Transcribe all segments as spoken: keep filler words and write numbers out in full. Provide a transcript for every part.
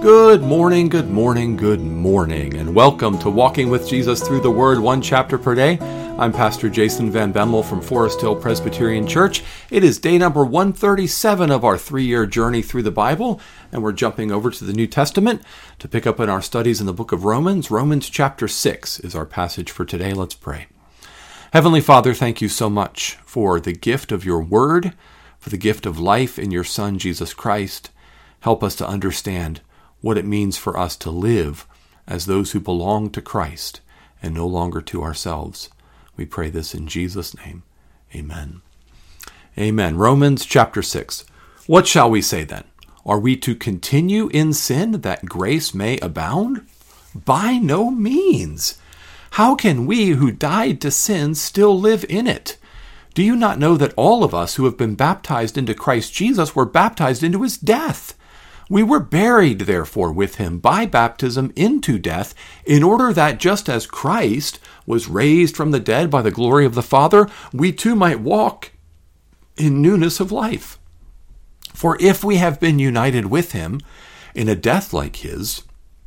Good morning, good morning, good morning, and welcome to Walking with Jesus Through the Word, one chapter per day. I'm Pastor Jason Van Bemmel from Forest Hill Presbyterian Church. It is day number one thirty-seven of our three-year journey through the Bible, and we're jumping over to the New Testament to pick up in our studies in the book of Romans. Romans chapter six is our passage for today. Let's pray. Heavenly Father, thank you so much for the gift of your Word, for the gift of life in your Son, Jesus Christ. Help us to understand what it means for us to live as those who belong to Christ and no longer to ourselves. We pray this in Jesus' name. Amen. Amen. Romans chapter six. What shall we say then? Are we to continue in sin that grace may abound? By no means. How can we who died to sin still live in it? Do you not know that all of us who have been baptized into Christ Jesus were baptized into his death? We were buried, therefore, with him by baptism into death, in order that just as Christ was raised from the dead by the glory of the Father, we too might walk in newness of life. For if we have been united with him in a death like his,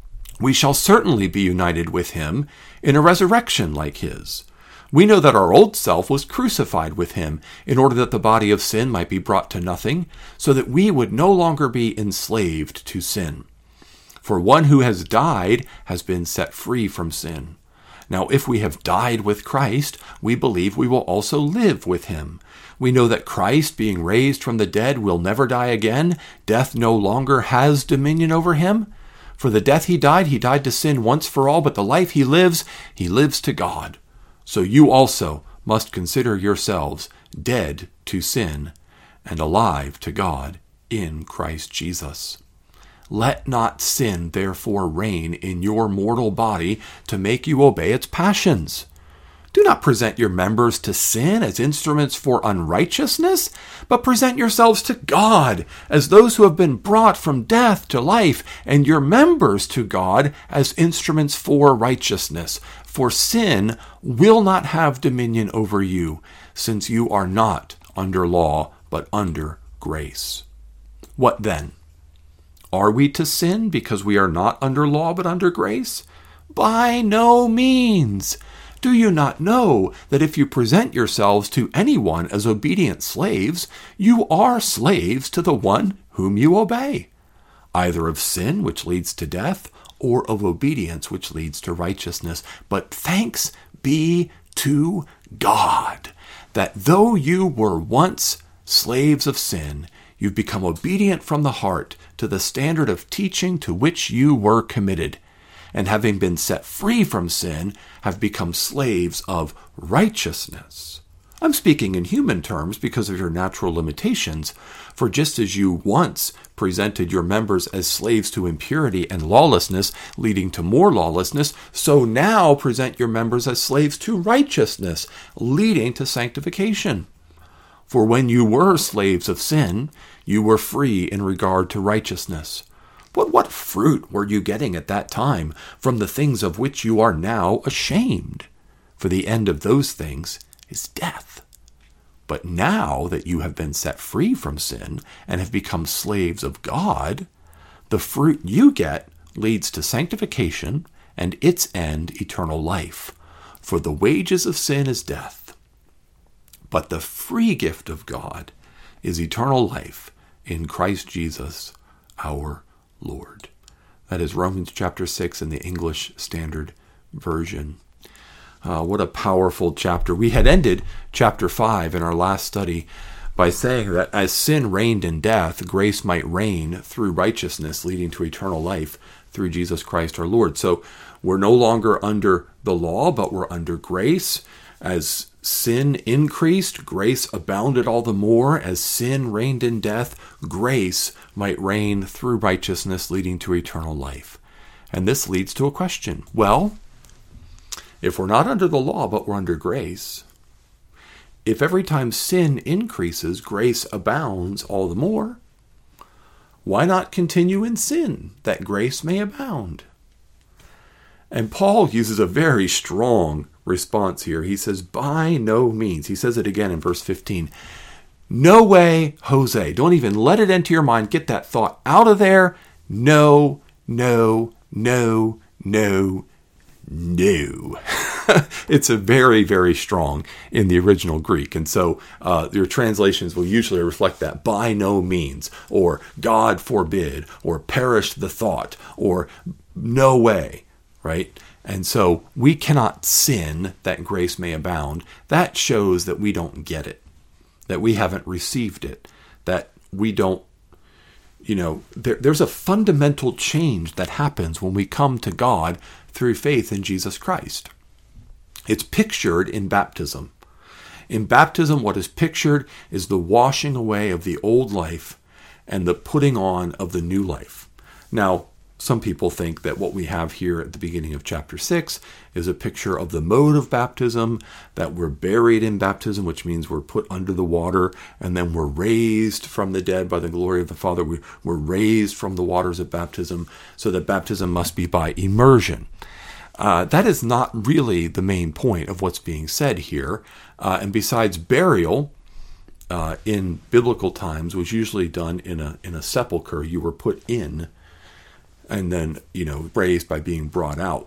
we shall certainly be united with him in a resurrection like his. We know that our old self was crucified with him in order that the body of sin might be brought to nothing, so that we would no longer be enslaved to sin. For one who has died has been set free from sin. Now, if we have died with Christ, we believe we will also live with him. We know that Christ, being raised from the dead, will never die again. Death no longer has dominion over him. For the death he died, he died to sin once for all, but the life he lives, he lives to God. So you also must consider yourselves dead to sin and alive to God in Christ Jesus. Let not sin therefore reign in your mortal body to make you obey its passions. Do not present your members to sin as instruments for unrighteousness, but present yourselves to God as those who have been brought from death to life, and your members to God as instruments for righteousness. For sin will not have dominion over you, since you are not under law, but under grace. What then? Are we to sin because we are not under law, but under grace? By no means. Do you not know that if you present yourselves to anyone as obedient slaves, you are slaves to the one whom you obey, either of sin, which leads to death, or of obedience, which leads to righteousness? But thanks be to God, that though you were once slaves of sin, you've become obedient from the heart to the standard of teaching to which you were committed, and having been set free from sin, have become slaves of righteousness. I'm speaking in human terms because of your natural limitations, for just as you once presented your members as slaves to impurity and lawlessness, leading to more lawlessness, so now present your members as slaves to righteousness, leading to sanctification. For when you were slaves of sin, you were free in regard to righteousness. But what fruit were you getting at that time from the things of which you are now ashamed? For the end of those things is death. But now that you have been set free from sin and have become slaves of God, the fruit you get leads to sanctification and its end eternal life. For the wages of sin is death, but the free gift of God is eternal life in Christ Jesus our Lord. That is Romans chapter six in the English Standard Version. Uh, what a powerful chapter. We had ended chapter five in our last study by saying that as sin reigned in death, grace might reign through righteousness, leading to eternal life through Jesus Christ our Lord. So we're no longer under the law, but we're under grace. As sin increased, grace abounded all the more. As sin reigned in death, grace might reign through righteousness, leading to eternal life. And this leads to a question. Well, if we're not under the law, but we're under grace, if every time sin increases, grace abounds all the more, why not continue in sin, that grace may abound? And Paul uses a very strong response here. He says, by no means. He says it again in verse fifteen. No way, Jose. Don't even let it into your mind. Get that thought out of there. No no, no, no, no. It's a very, very strong in the original Greek. And so uh, your translations will usually reflect that by no means, or God forbid, or perish the thought, or no way, right? And so we cannot sin that grace may abound. That shows that we don't get it, that we haven't received it, that we don't, you know, there, there's a fundamental change that happens when we come to God through faith in Jesus Christ. It's pictured in baptism. In baptism, what is pictured is the washing away of the old life and the putting on of the new life. Now, some people think that what we have here at the beginning of chapter six is a picture of the mode of baptism, that we're buried in baptism, which means we're put under the water, and then we're raised from the dead by the glory of the Father. We, we're raised from the waters of baptism, so that baptism must be by immersion. Uh, that is not really the main point of what's being said here. Uh, and besides, burial uh, in biblical times was usually done in a in a sepulcher. You were put in, and then, you know, raised by being brought out.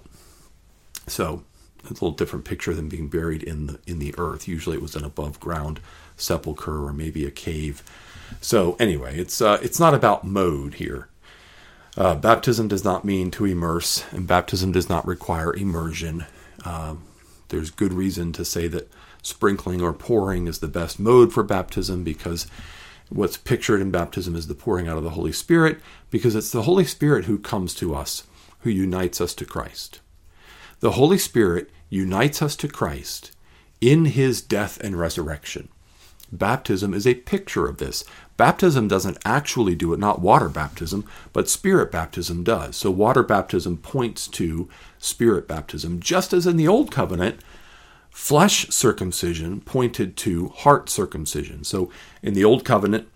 So it's a little different picture than being buried in the in the earth. Usually it was an above ground sepulcher or maybe a cave. So anyway, it's uh, it's not about mode here. Uh, baptism does not mean to immerse, and baptism does not require immersion. Uh, there's good reason to say that sprinkling or pouring is the best mode for baptism, because what's pictured in baptism is the pouring out of the Holy Spirit, because it's the Holy Spirit who comes to us, who unites us to Christ. The Holy Spirit unites us to Christ in his death and resurrection. Baptism is a picture of this. Baptism doesn't actually do it, not water baptism, but spirit baptism does. So water baptism points to spirit baptism, just as in the Old Covenant, flesh circumcision pointed to heart circumcision. So in the Old Covenant,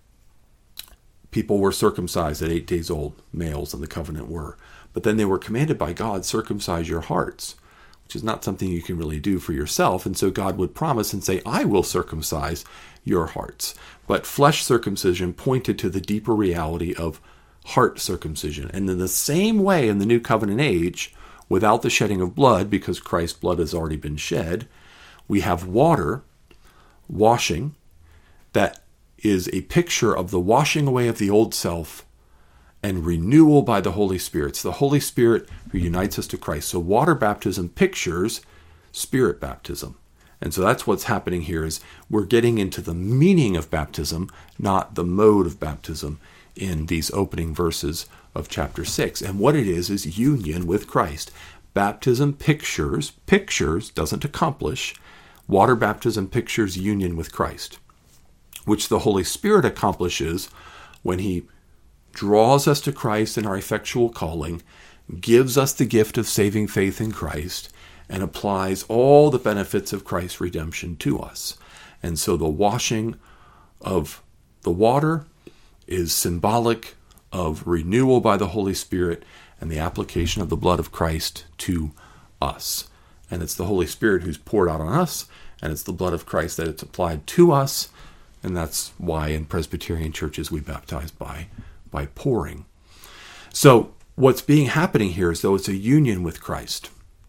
people were circumcised at eight days old, males in the covenant were. But then they were commanded by God, circumcise your hearts, which is not something you can really do for yourself. And so God would promise and say, I will circumcise your hearts. But flesh circumcision pointed to the deeper reality of heart circumcision. And in the same way, in the New Covenant age, without the shedding of blood, because Christ's blood has already been shed, we have water washing that is a picture of the washing away of the old self and renewal by the Holy Spirit. It's the Holy Spirit who unites us to Christ. So water baptism pictures spirit baptism. And so that's what's happening here, is we're getting into the meaning of baptism, not the mode of baptism, in these opening verses of chapter six. And what it is is union with Christ. Baptism pictures, pictures, doesn't accomplish. Water baptism pictures union with Christ, which the Holy Spirit accomplishes when he draws us to Christ in our effectual calling, gives us the gift of saving faith in Christ, and applies all the benefits of Christ's redemption to us. And so the washing of the water is symbolic of renewal by the Holy Spirit and the application of the blood of Christ to us. And it's the Holy Spirit who's poured out on us, and it's the blood of Christ that it's applied to us. And that's why in Presbyterian churches we baptize by, by pouring. So what's being happening here is, though, it's a union with Christ.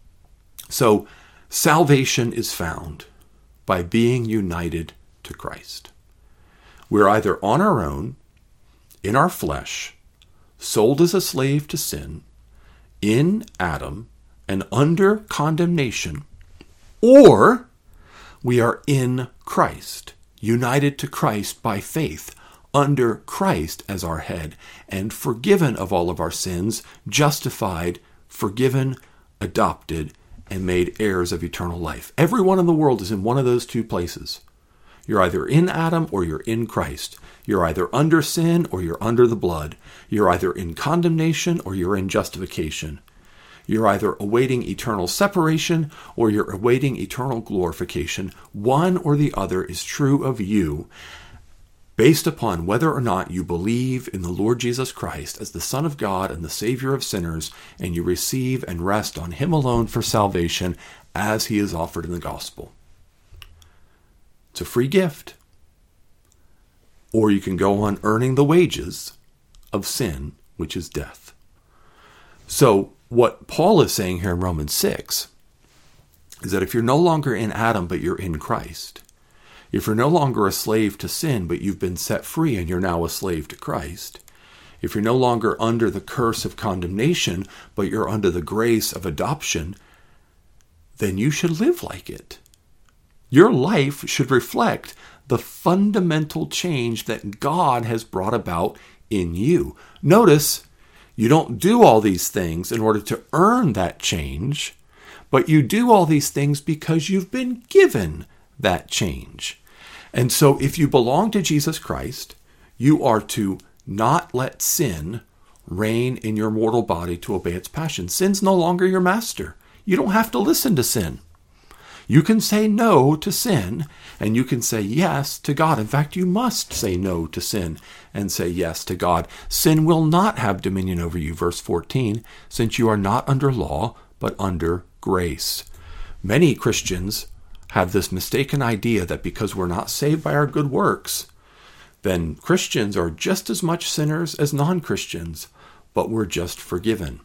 So salvation is found by being united to Christ. We're either on our own, in our flesh, sold as a slave to sin, in Adam, and under condemnation, or we are in Christ, united to Christ by faith, under Christ as our head, and forgiven of all of our sins, justified, forgiven, adopted, and made heirs of eternal life. Everyone in the world is in one of those two places. You're either in Adam or you're in Christ. You're either under sin or you're under the blood. You're either in condemnation or you're in justification. You're either awaiting eternal separation or you're awaiting eternal glorification. One or the other is true of you, based upon whether or not you believe in the Lord Jesus Christ as the Son of God and the Savior of sinners, and you receive and rest on him alone for salvation as he is offered in the gospel. It's a free gift. Or you can go on earning the wages of sin, which is death. So what Paul is saying here in Romans six is that if you're no longer in Adam, but you're in Christ, if you're no longer a slave to sin, but you've been set free and you're now a slave to Christ, if you're no longer under the curse of condemnation, but you're under the grace of adoption, then you should live like it. Your life should reflect the fundamental change that God has brought about in you. Notice, you don't do all these things in order to earn that change, but you do all these things because you've been given that change. And so if you belong to Jesus Christ, you are to not let sin reign in your mortal body to obey its passions. Sin's no longer your master. You don't have to listen to sin. You can say no to sin, and you can say yes to God. In fact, you must say no to sin and say yes to God. Sin will not have dominion over you, verse fourteen, since you are not under law, but under grace. Many Christians have this mistaken idea that because we're not saved by our good works, then Christians are just as much sinners as non-Christians, but we're just forgiven.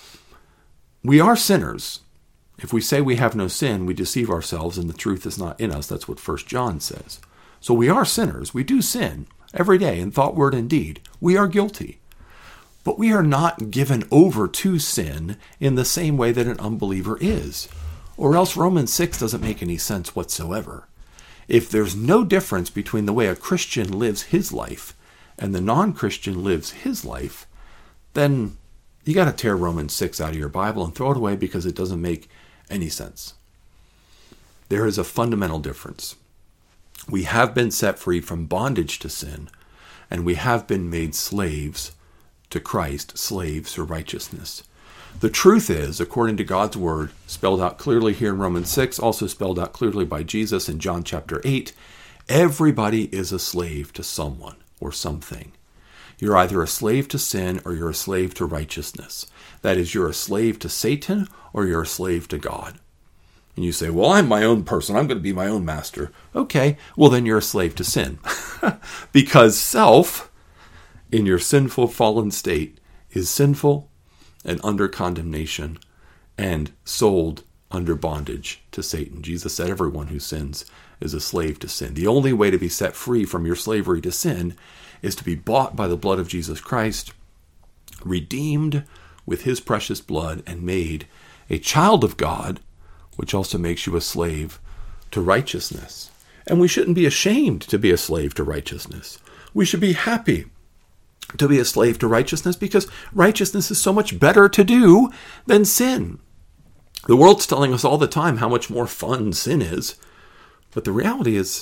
We are sinners. If we say we have no sin, we deceive ourselves and the truth is not in us. That's what First John says. So we are sinners. We do sin every day in thought, word, and deed. We are guilty. But we are not given over to sin in the same way that an unbeliever is. Or else Romans six doesn't make any sense whatsoever. If there's no difference between the way a Christian lives his life and the non-Christian lives his life, then you got to tear Romans six out of your Bible and throw it away because it doesn't make any sense. There is a fundamental difference. We have been set free from bondage to sin, and we have been made slaves to Christ, slaves to righteousness. The truth is, according to God's word, spelled out clearly here in Romans six, also spelled out clearly by Jesus in John chapter eight, everybody is a slave to someone or something. You're either a slave to sin or you're a slave to righteousness. That is, you're a slave to Satan or you're a slave to God. And you say, well, I'm my own person. I'm going to be my own master. Okay, well, then you're a slave to sin. Because self, in your sinful, fallen state, is sinful and under condemnation and sold under bondage to Satan. Jesus said everyone who sins is a slave to sin. The only way to be set free from your slavery to sin is to be bought by the blood of Jesus Christ, redeemed with his precious blood, and made a child of God, which also makes you a slave to righteousness. And we shouldn't be ashamed to be a slave to righteousness. We should be happy to be a slave to righteousness because righteousness is so much better to do than sin. The world's telling us all the time how much more fun sin is, but the reality is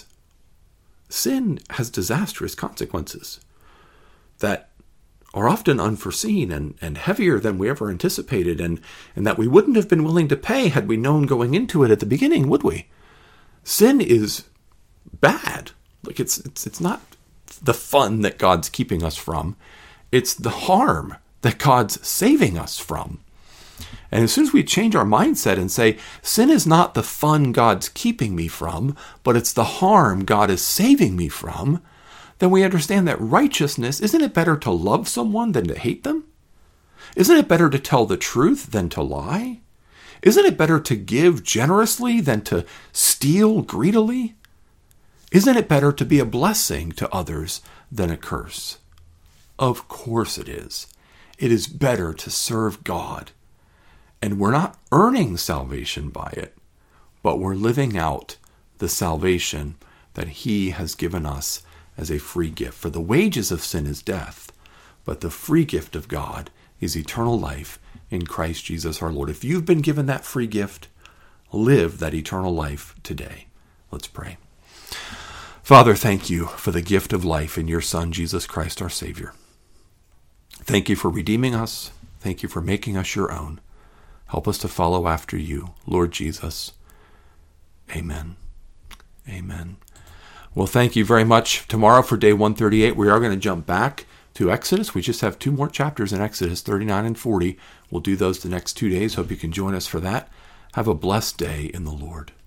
sin has disastrous consequences that are often unforeseen and, and heavier than we ever anticipated, and, and that we wouldn't have been willing to pay had we known going into it at the beginning, would we? Sin is bad. Like it's it's it's not the fun that God's keeping us from. It's the harm that God's saving us from. And as soon as we change our mindset and say, sin is not the fun God's keeping me from, but it's the harm God is saving me from, then we understand that righteousness, isn't it better to love someone than to hate them? Isn't it better to tell the truth than to lie? Isn't it better to give generously than to steal greedily? Isn't it better to be a blessing to others than a curse? Of course it is. It is better to serve God. And we're not earning salvation by it, but we're living out the salvation that he has given us as a free gift. For the wages of sin is death, but the free gift of God is eternal life in Christ Jesus our Lord. If you've been given that free gift, live that eternal life today. Let's pray. Father, thank you for the gift of life in your Son, Jesus Christ, our Savior. Thank you for redeeming us. Thank you for making us your own. Help us to follow after you, Lord Jesus. Amen. Amen. Well, thank you very much. Tomorrow for day one thirty-eight, we are going to jump back to Exodus. We just have two more chapters in Exodus, thirty-nine and forty. We'll do those the next two days. Hope you can join us for that. Have a blessed day in the Lord.